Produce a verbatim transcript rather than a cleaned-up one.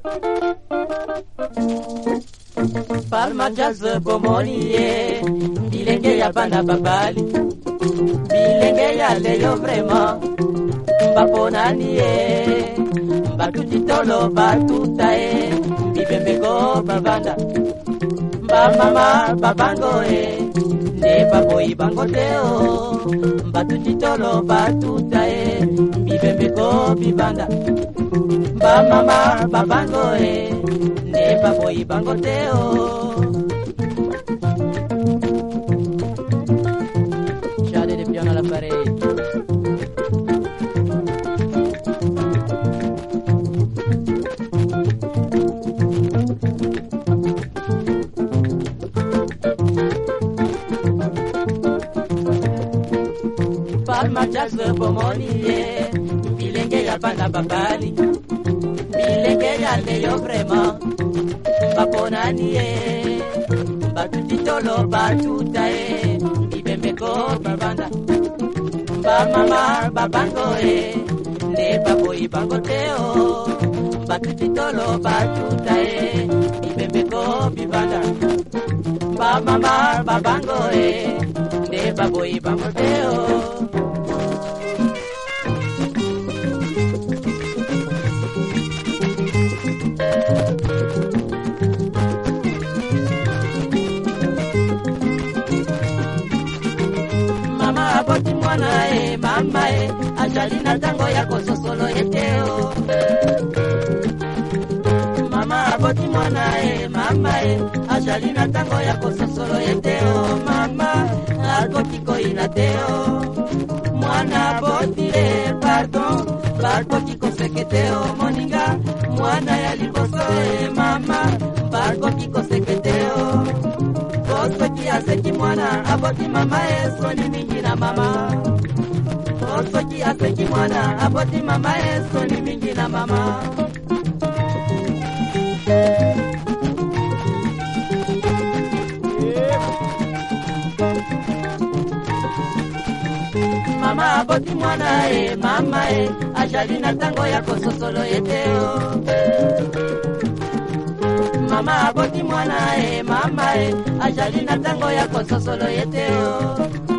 Palma jazz bomonie, bilenge ya bana babali, bilenge ya leyo vraiment, mbaponani ye, batutitolo batutae, bibembeko babanda, mbamama babango e, ne baboyi bango teo, batutitolo batutae, bibembeko bibanda, mbamama babango e, ne baboyi bango teo. Chade de piano all'apparecchio. Palma jazz bomonie, bilenge ya bana babali, bilenge ya leyo vraiment, baponani ye, batutitolo batutae, bibembeko babanda, mbamama babango e, ne baboyi bango teo, batutitolo batutae, bibembeko bibanda, mbamama babango e, ne baboyi bango teo. Aboti mwana e mama e ajali na tango yako sosolo yeteo. Mama aboti mwana e mama e ajali na tango yako sosolo yeteo. Mama akotiko inateo. Mwana aboti e pardon bakotiko seketeo. Moninga mwana ya liboso e mama bakotiko seketeo. Osoki aseki mwana aboti mama eso ni mingi na mama. Osoki aseki mwana aboti mama eso ni mingi na mama. Mama aboti mwana e mama e ajali na tango yako sosolo yeteo. Mama aboti mwana e mama e ajali na tango yako sosolo yeteo.